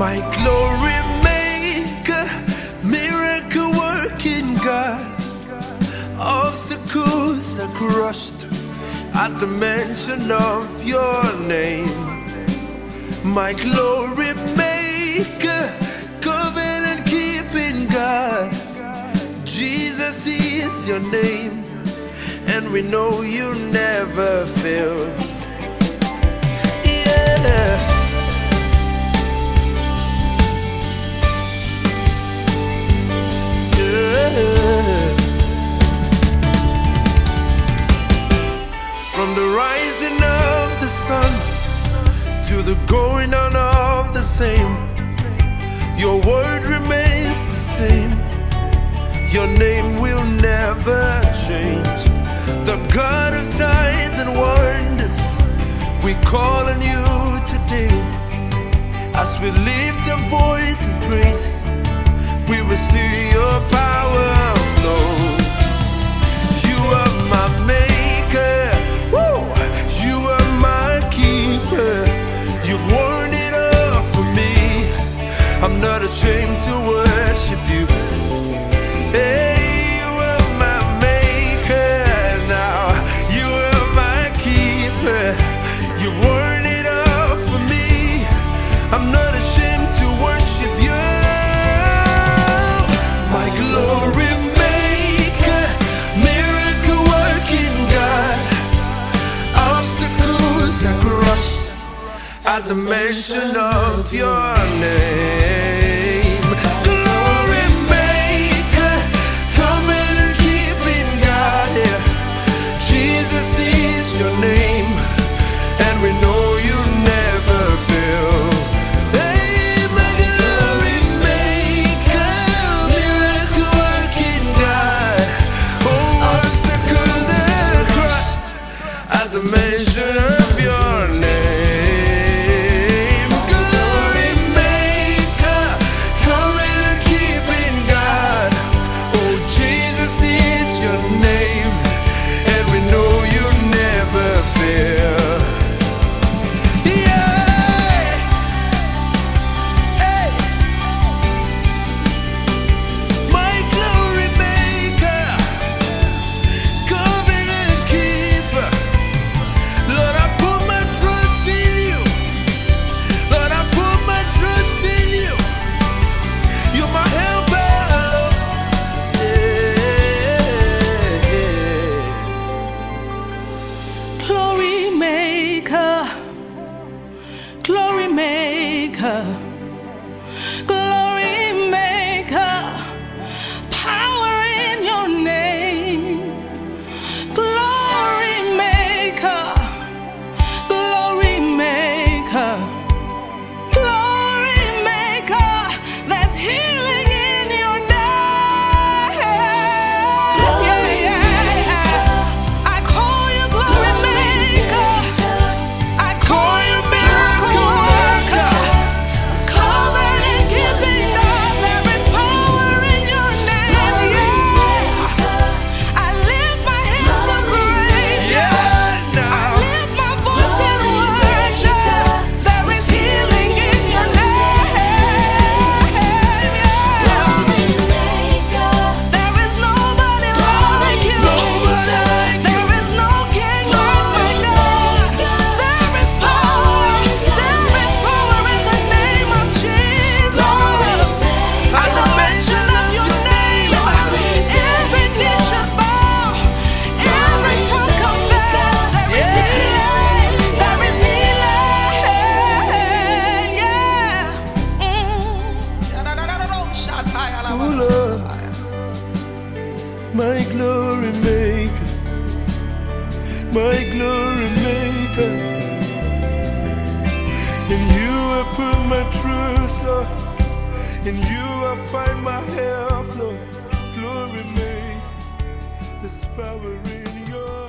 my glory maker, miracle working God. Obstacles are crushed at the mention of your name. My glory maker, covenant keeping God. Jesus is your name, and we know you never fail. Yeah. From the rising of the sun to the going down of the same, your word remains the same. Your name will never change. The God of signs and wonders, we call on you today. As we lift a voice in praise, we will see your power flow. You are my maker, woo! You are my keeper. You've worn it all for me. I'm not ashamed to worship you. Hey, you are my maker now. You are my keeper. You've worn it all for me. I'm not ashamed to worship you. My glory maker, miracle working God. Obstacles are crushed at the mention of your name. Glory maker, covenant keeping God. Yeah. Jesus is your name, and we know you never fail. Hey, my glory maker, miracle working God. Oh, obstacles are crushed at the mention of your name. Glory maker, glory maker, power in your name. Glory maker, glory maker, glory maker. There's healing in your name. I call you glory maker. I call you miracle worker. Covenant keeping God. There is power in your name. Yeah. I lift my hands in praise. I lift my voice in worship. There is healing in your name. There is nobody like you. There is no king like my God. There is power in the name of Jesus. At the mention of your name, every knee shall bow, every tongue confess. There is healing, there is healing. Oh Lord, my glory maker, my glory maker. In you I put my trust, Lord. In you I find my help, Lord. Glory maker, there's power in your